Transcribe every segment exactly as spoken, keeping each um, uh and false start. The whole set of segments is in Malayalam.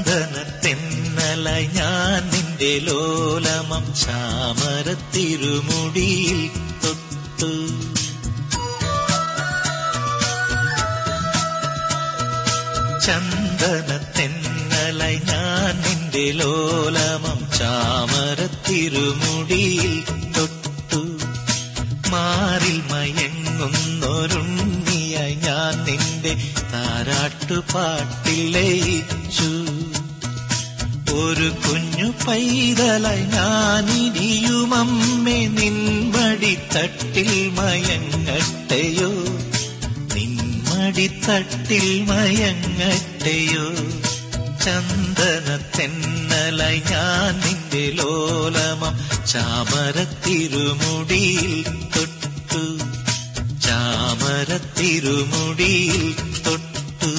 ചന്ദനത്തെന്നലായി ഞാൻ നിന്റെ ലോലമം ചാമരത്തിരുമുടിയിൽ തൊട്ടു. ചന്ദനത്തെന്നലായി ഞാൻ നിന്റെ ലോലമം ചാമരത്തിരുമുടിയിൽ തൊട്ടു. മാറിൽ മയങ്ങുന്നൊരുണ്ണിയായി ഞാൻ നിന്റെ താരാട്ടുപാട്ടിൽ ലയിച്ചു. ഒരു കുഞ്ഞു പൈതലായി ഞാനിനിയുമമ്മേ നിൻമടിത്തട്ടിൽ മയങ്ങട്ടെയോ, നിൻമടിത്തട്ടിൽ മയങ്ങട്ടെയോ. ചന്ദനത്തെന്നലായി ഞാൻ നിന്റെ ലോലമം ചാമരത്തിരുമുടിയിൽ തൊട്ടു. ചാമരത്തിരുമുടിയിൽ തൊട്ടു.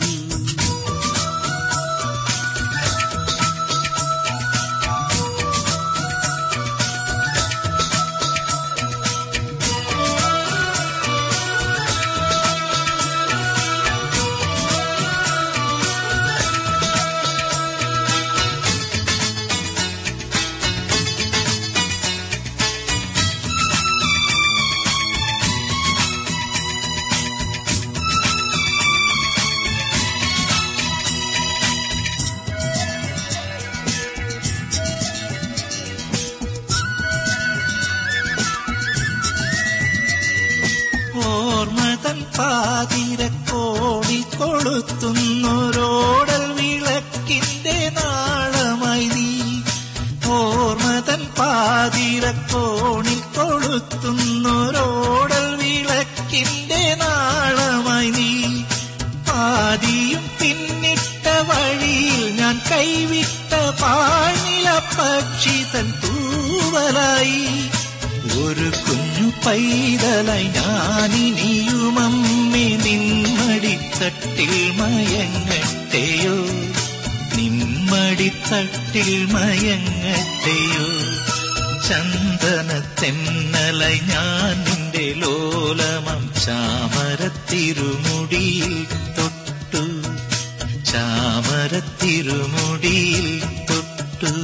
ഓർമ്മതൻ പാതിരക്കോടി കൊളുത്തുന്നൊരോടൽ വിളക്കിന്റെ നാളമായി നീ. ഓർമ്മതൻ പാതിരക്കോണിൽ കൊളുത്തുന്നൊരോടൽ വിളക്കിന്റെ നാളമായി നീ. പാതിയും പിന്നിട്ട വഴിയിൽ ഞാൻ കൈവിട്ട പാഴ്നില പക്ഷി തൻ തൂവലായി. ഒരു കുഞ്ഞു പൈതലായി ഞാനിനിയുമമ്മേ നിൻമടിത്തട്ടിൽ മയങ്ങട്ടെയോ, നിൻമടിത്തട്ടിൽ മയങ്ങട്ടെയോ. ചന്ദനത്തെന്നലായി ഞാൻ നിന്റെ ലോലമം ചാമരത്തിരുമുടിയിൽ തൊട്ടു. ചാമരത്തിരുമുടിയിൽ തൊട്ടു.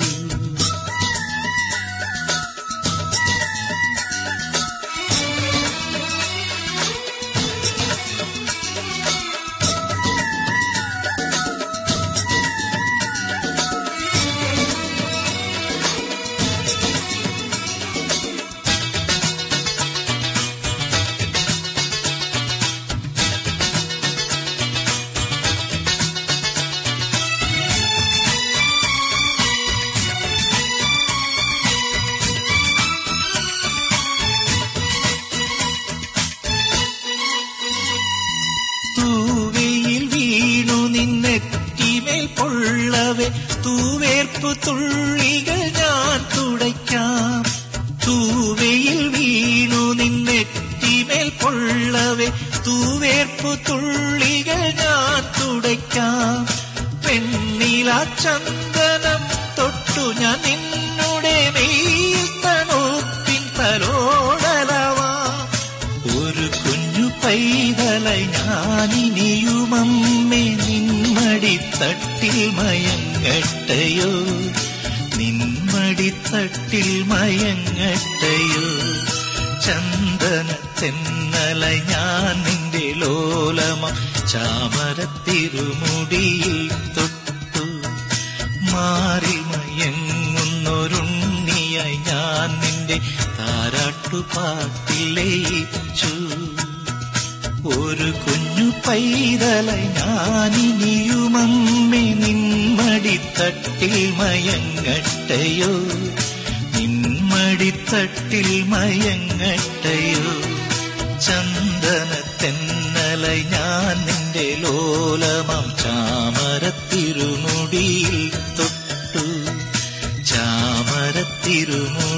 തൂവയിൽ വീണു നിന്നെറ്റിമേൽ പൊള്ളവേ തൂവേർപ്പു തുള്ളികൾ ഞാൻ തുടയ്ക്കാം. തൂവയിൽ വീണു നിന്നെറ്റിമേൽ പൊള്ളവേ തൂവേർപ്പു തുള്ളികൾ ഞാൻ തുടയ്ക്കാം. പെണ്ണില ചന്ദനം തൊട്ടു ഞാൻ നിന്നുടെ മെയ്യിൽ തണുപ്പിൻ തലോടലവാം. ഒരു കുഞ്ഞു പൈതലായി ഞാനിനിയുമമ്മേ നിൻമടിത്തട്ടിൽ മയങ്ങട്ടെയോ, നിൻമടിത്തട്ടിൽ മയങ്ങട്ടെയോ. ചന്ദനത്തെന്നലായി ഞാൻ നിന്റെ ലോലമം ചാമരത്തിരുമുടിയിൽ തൊട്ടു. മാറിൽ മയങ്ങുന്നൊരുണ്ണിയായി ഞാൻ നിന്റെ താരാട്ടുപാട്ടിൽ ലയിച്ചു. ഒരു കുഞ്ഞു പൈതലായി ഞാനിനിയുമമ്മേ നിൻമടിത്തട്ടിൽ മയങ്ങട്ടെയോ, നിൻമടിത്തട്ടിൽ മയങ്ങട്ടെയോ. ചന്ദനത്തെന്നലായി ഞാൻ നിന്റെ ലോലമം ചാമരത്തിരുമുടിയിൽ തൊട്ടു. ചാമരത്തിരുമുടിയിൽ